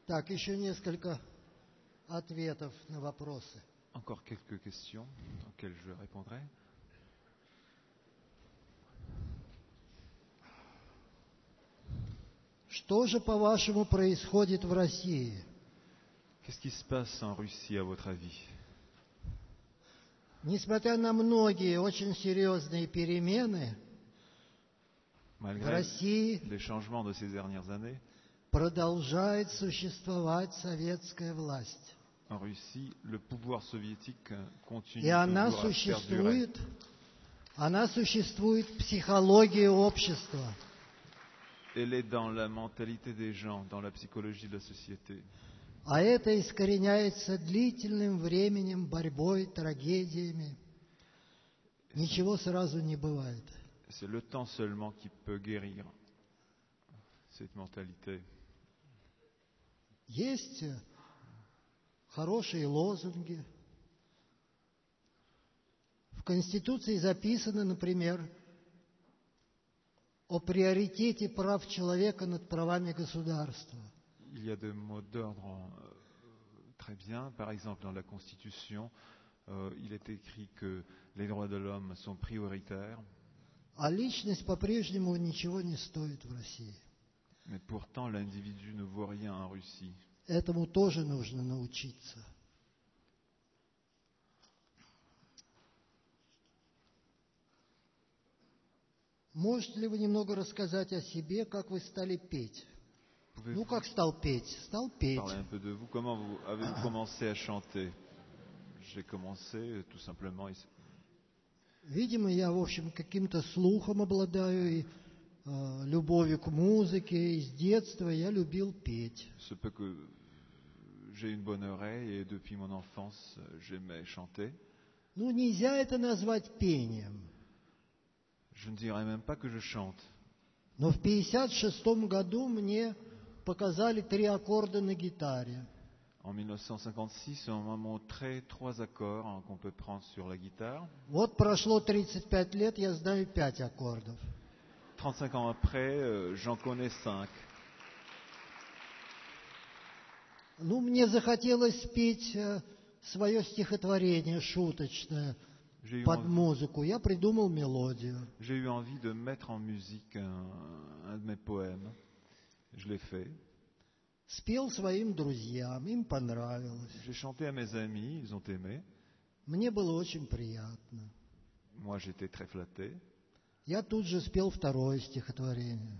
Так, еще несколько ответов на вопросы. Encore quelques questions auxquelles je répondrai. Что же, по-вашему, происходит в России? Qu'est-ce qui se passe en Russie, à votre avis? Несмотря на многие очень серьезные перемены, в Malgré России les changements de ces dernières années, продолжает существовать советская власть. en Russie, le pouvoir soviétique continue И она toujours à perdurer. существует в психологии общества. Elle est dans la mentalité des gens, dans la psychologie de la société. А это искореняется длительным временем, борьбой, трагедиями. Ничего сразу не бывает. C'est le temps seulement qui peut guérir cette mentalité. Есть хорошие лозунги. В Конституции записано, например, о приоритете прав человека над правами государства. Il y a des mots d'ordre très bien. Par exemple, dans la Constitution, il est écrit que les droits de l'homme sont prioritaires. А личность по-прежнему ничего не стоит в России. Mais pourtant, l'individu ne vaut rien en Russie. Этому тоже нужно научиться. Можете ли вы немного рассказать о себе, как вы стали петь? Ну, как стал петь? Стал петь. Parlez un peu de vous. Comment avez-vous commencé à chanter? J'ai commencé tout simplement. Видимо, я, в общем, каким-то слухом обладаю и любовью к музыке. И с детства я любил петь. Se peut que j'ai une bonne oreille et depuis mon enfance, j'aimais chanter. Ну, нельзя это назвать пением. Je ne dirais même pas que je chante. Но в 1956 году мне показали 3 аккорда на гитаре. En 1956, on m'a montré 3 accords qu'on peut prendre sur la guitare. Вот прошло 35 лет, я знаю 5 аккордов. 35 ans après, j'en connais 5. Ну, мне захотелось спеть свое стихотворение шуточное под музыку. Я придумал мелодию. J'ai eu envie de mettre en musique un de mes poèmes. Je l'ai fait. Спел своим друзьям, им понравилось. J'ai chanté à mes amis, ils ont aimé. Мне было очень приятно. Moi, j'étais très flatté. Я тут же спел второе стихотворение.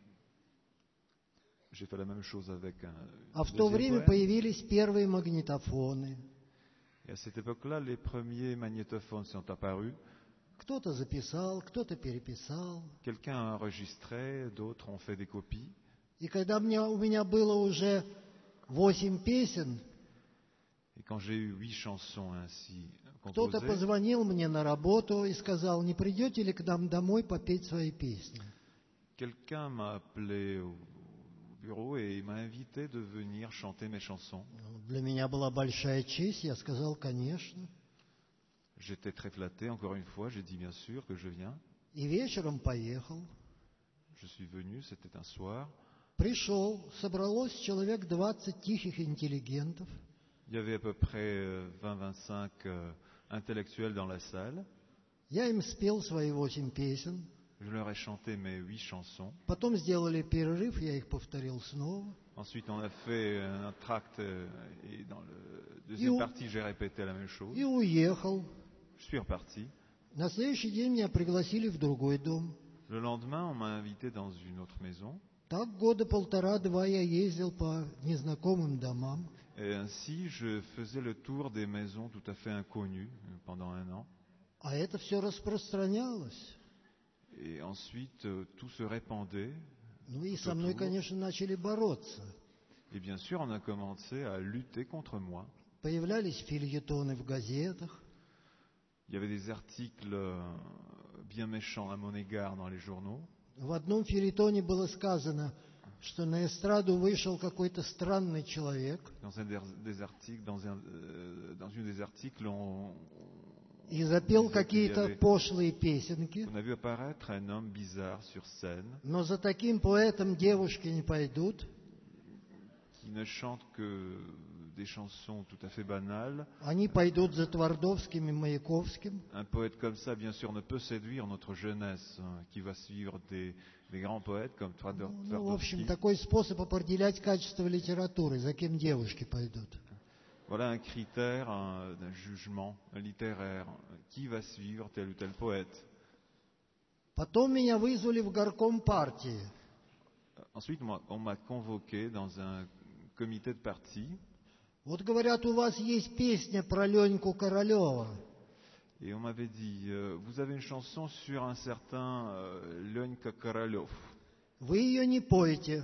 J'ai fait la même chose avec un А в то время появились первые магнитофоны. Et à cette époque-là, les premiers magnétophones sont apparus. Кто-то записал, кто-то переписал. Quelqu'un a enregistré, d'autres ont fait des copies. И когда у меня было уже 8 песен, Et quand j'ai eu 8 chansons ainsi кто-то composées, позвонил мне на работу и сказал, не придете ли к нам домой попеть свои песни? quelqu'un m'a appelé au bureau et il m'a invité de venir chanter mes chansons. Для меня была большая честь, я сказал, конечно. J'étais très flatté, encore une fois, j'ai dit bien sûr que je viens. И вечером поехал. Je suis venu, c'était un soir. Пришел, собралось человек 20 тихих интеллигентов. Il y avait à peu près 20-25 intellectuels dans la salle. Я им спел свои 8 песен. Je leur ai chanté mes 8 chansons. Потом сделали перерыв, я их повторил снова. Ensuite, on a fait un tract et dans la deuxième partie, j'ai répété la même chose. И уехал. Je suis reparti. На следующий день меня пригласили в другой дом. Le lendemain, on m'a invité dans une autre maison. Так 1.5-2 я ездил по незнакомым домам. Et ainsi, je faisais le tour des maisons tout à fait inconnues pendant 1 an. А это все распространялось. Et ensuite, tout se répandait. Ну и со мной, конечно, начали бороться. Et bien sûr, on a commencé à lutter contre moi. Появлялись фельетоны в газетах. Il y avait des articles bien méchants à mon égard dans les journaux. В одном фельетоне было сказано, что на эстраду вышел какой-то странный человек. Dans une des articles, И запел какие-то пошлые песенки. On a vu apparaître un homme bizarre sur scène. Но за таким поэтом девушки не пойдут. qui ne chantent que des chansons tout à fait banales. Они пойдут за Твардовским и Маяковским. Un poète comme ça, bien sûr, ne peut séduire notre jeunesse, qui va suivre des grands poètes comme Ну, в общем, Твардовский. такой способ определять качество литературы, за кем девушки пойдут. Voilà un critère d'un jugement littéraire. Qui va suivre tel ou tel poète? Потом меня вызвали в горком партии. Ensuite, on m'a convoqué dans un comité de parti. Вот говорят, у вас есть песня про Леньку Королева. Et on m'avait dit, vous avez une chanson sur un certain Ленька Королев. Вы ее не поете.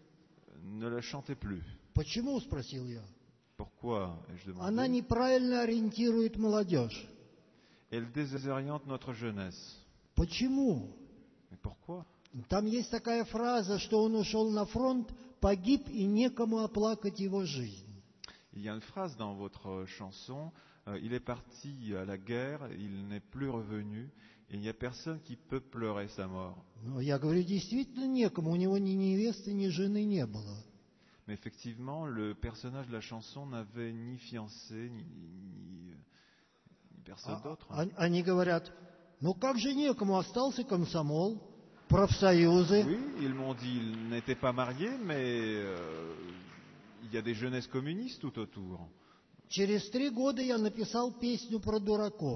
Ne la chantez plus. Почему, спросил я. Pourquoi ai-je Она demandé? неправильно ориентирует молодежь. Elle désoriente notre jeunesse. Почему? Mais pourquoi? Там есть такая фраза, что он ушел на фронт, погиб и некому оплакать его жизнь. Il y a une phrase dans votre chanson, il est parti à la guerre, il n'est plus revenu, et il n'y a personne qui peut pleurer sa mort. Но я говорю, действительно некому, у него ни невесты, ни жены не было. Mais effectivement, le personnage de la chanson n'avait ni fiancé, ni personne d'autre. Они говорят, ну как же некому, остался комсомол, профсоюзы. Oui, ils m'ont dit, il n'était pas marié, mais il y a des jeunesses communistes tout autour. Через 3 года я написал песню про дураков.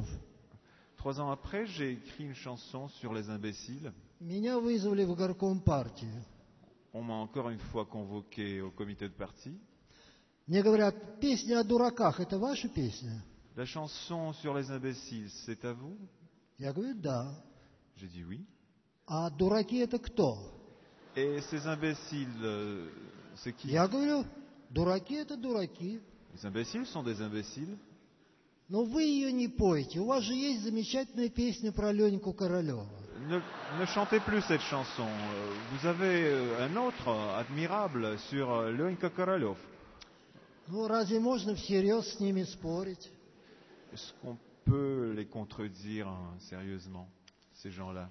3 ans après, j'ai écrit une chanson sur les imbéciles. Меня вызвали в горком партии. On m'a encore une fois convoqué au comité de parti. Мне говорят, песня о дураках, это ваша песня? La chanson sur les imbéciles, c'est à vous? Я говорю, да. J'ai dit oui. А дураки это кто? Et ces imbéciles, c'est qui? Я говорю, дураки это дураки. Les imbéciles sont des imbéciles. Но вы ее не поете. У вас же есть замечательная песня про Леньку Королева. Ne chantez plus cette chanson. Vous avez un autre admirable sur Ленька Королев. Ну, разве можно всерьез с ними спорить? Est-ce qu'on peut les contredire sérieusement, ces gens-là?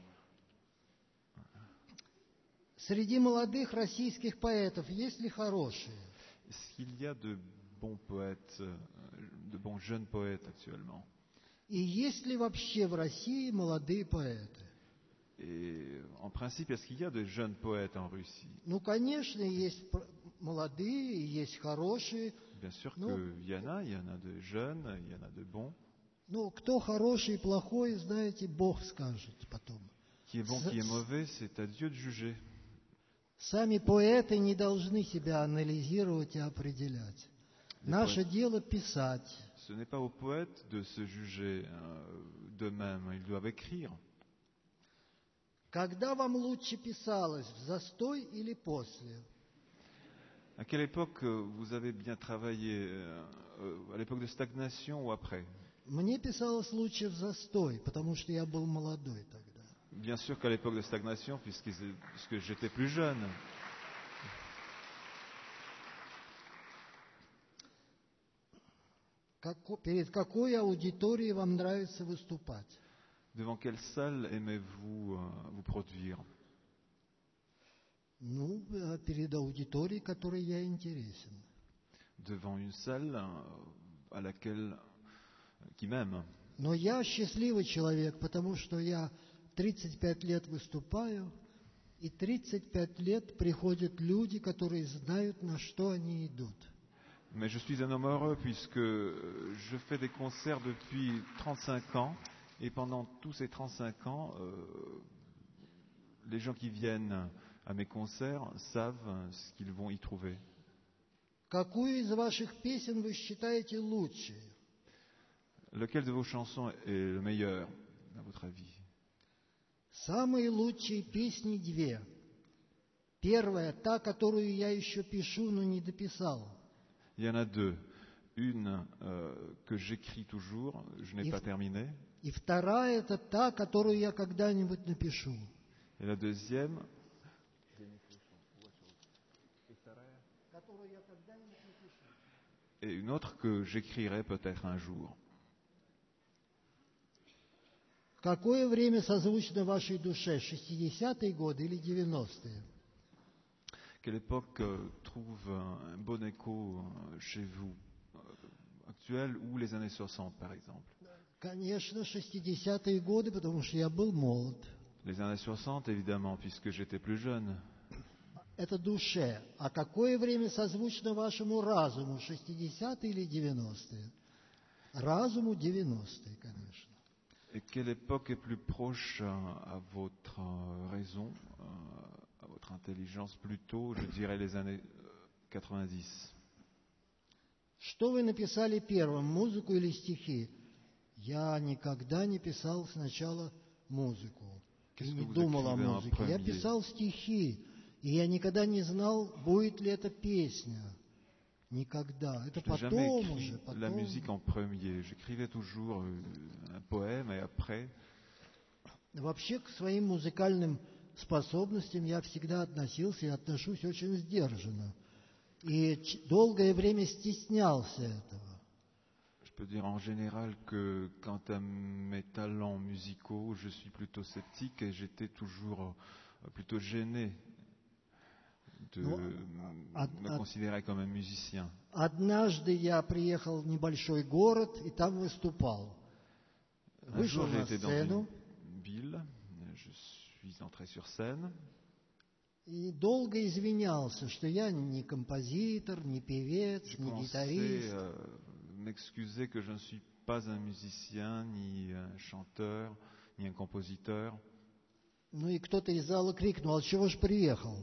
Среди молодых российских поэтов есть ли хорошие? Est-ce qu'il y a de bons poètes, de bons jeunes poètes actuellement? И есть ли вообще в России молодые поэты? Et en principe, est-ce qu'il y a de jeunes poètes en Russie? Ну, конечно, есть молодые, есть хорошие. Bien sûr Non. qu'il y en a de jeunes, il y en a de bons. Ну, кто хороший и плохой, знаете, Бог скажет потом. Qui est bon, qui est mauvais, c'est à Dieu de juger. Сами поэты не должны себя анализировать и определять. Наше дело писать. Ce n'est pas aux poètes de se juger d'eux-mêmes, ils doivent écrire. Когда вам лучше писалось, в застой или после? À quelle époque vous avez bien travaillé? À l'époque de stagnation ou après? Мне писалось лучше в застой, потому что я был молодой тогда. Bien sûr qu'à l'époque de stagnation, puisque j'étais plus jeune. Перед какой аудиторией вам нравится выступать? Devant quelle salle aimez-vous vous produire? Ну, перед аудиторией, которой я интересен. Devant une salle à laquelle qui m'aime. Но я счастливый человек, потому что я 35 лет выступаю, и 35 лет приходят люди, которые знают, на что они идут. Mais je suis un homme heureux puisque je fais des concerts depuis 35 ans et pendant tous ces 35 ans, les gens qui viennent à mes concerts savent ce qu'ils vont y trouver. Какую из ваших песен вы считаете лучшей? Lequel de vos chansons est le meilleur, à votre avis? Самые лучшие песни две. Первая, та, которую я еще пишу, но не дописал. Il y en a deux. Une que j'écris toujours, je n'ai pas terminée. И вторая, это та, которую я когда-нибудь напишу. Et la deuxième, Которую я когда-нибудь напишу. et une autre que j'écrirai peut-être un jour. Какое время созвучно вашей душе, 60-е годы или 90-е? quelle époque trouve un bon écho chez vous actuel ou les années 60 par exemple? Конечно, 60-е годы, потому что я был молод. Les années 60 évidemment, puisque j'étais plus jeune. Это душе. А какое время созвучно вашему разуму, 60-е или 90-е? Разуму 90-е, конечно. Et quelle époque est plus proche à votre raison, à votre intelligence plutôt, je dirais les années 90. Что вы написали первым, музыку или стихи? Я никогда не писал сначала музыку. И не думал о музыке. Я писал стихи. И я никогда не знал, будет ли это песня. Никогда. Это потом уже. La musique en premier. J'écrivais toujours un poème et après. Вообще к своим музыкальным способностям я всегда относился и отношусь очень сдержанно. И долгое время стеснялся этого. Je peux dire en général que quant à mes talents musicaux, je suis plutôt sceptique et j'étais toujours plutôt gêné de me considérer comme un musicien. Однажды я приехал в небольшой город и там выступал. Вышел на сцену. Ville, je suis entré sur scène. И долго извинялся, что я не композитор, не певец, не гитарист. M'excuser que je ne suis pas un musicien, ni un chanteur, ni un compositeur. Ну и кто-то из зала крикнул: «А чего ж приехал?»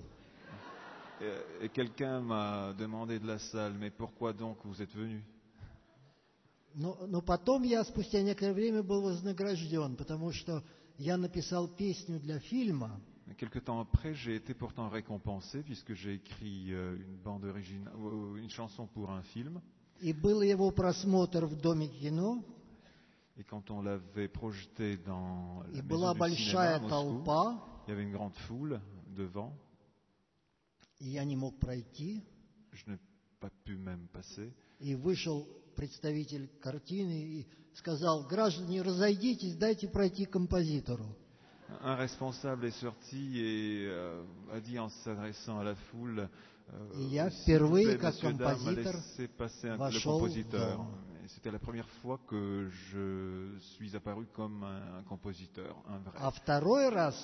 Et quelqu'un m'a demandé de la salle: mais pourquoi donc vous êtes venu? Но потом я спустя некоторое время был вознагражден, потому что я написал песню для фильма. Quelque temps après, j'ai été pourtant récompensé puisque j'ai écrit une bande originale, une chanson pour un film. И был его просмотр в Доме кино. Et quand on l'avait projeté dans la И maison была du большая cinéma à Moscou, толпа. il y avait une grande foule devant. И я не мог пройти. Je n'ai pas pu même passer. И вышел представитель картины и сказал: «Граждане, разойдитесь, дайте пройти композитору». Un responsable est sorti et a dit en s'adressant à la foule: Я s'il vous впервые plaît, как messieurs, dames, композитор laissez passer le вошел в compositeur. дом. Et c'était la première fois que je suis apparu comme un compositeur, un vrai. А второй раз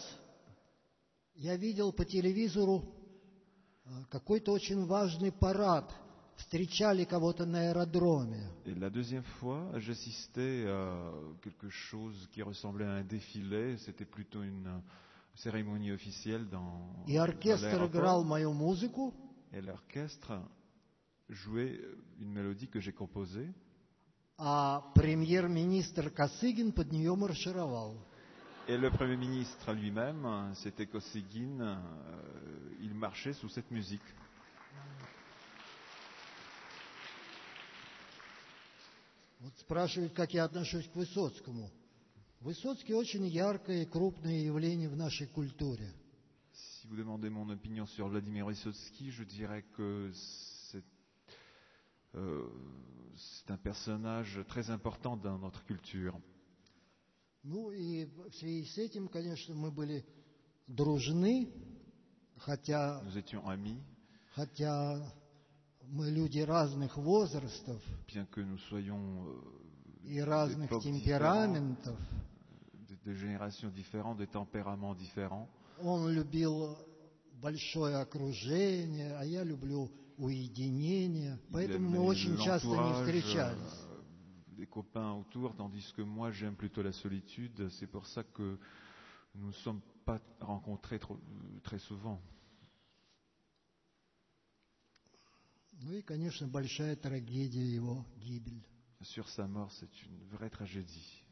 я видел по телевизору какой-то очень важный парад. Встречали кого-то на аэродроме. Et la deuxième fois, j'assistais à quelque chose qui ressemblait à un défilé. C'était plutôt une cérémonie officielle dans И оркестр играл l'aéroport. мою музыку. Et l'orchestre jouait une mélodie que j'ai composée. А премьер-министр Косыгин под нее маршировал. Et le Premier ministre lui-même, c'était Kosygin, il marchait sous cette musique. Вот спрашивают, как я отношусь к Высоцкому. Высоцкий очень яркое и крупное явление в нашей культуре. Si vous demandez mon opinion sur Vladimir Vysotsky, je dirais que c'est un personnage très important dans notre culture. Ну и в связи с этим, конечно, мы были дружны, хотя Nous étions amis, мы люди разных возрастов bien que nous soyons и разных d'époques темпераментов. de générations différentes, de tempéraments différents. Он любил большое окружение, а я люблю уединение. Поэтому мы очень часто не встречались. Des copains autour, tandis que moi j'aime plutôt la solitude. C'est pour ça que nous ne sommes pas rencontrés très souvent. Ну и, конечно, большая трагедия его гибель. Sur sa mort, c'est une vraie tragédie.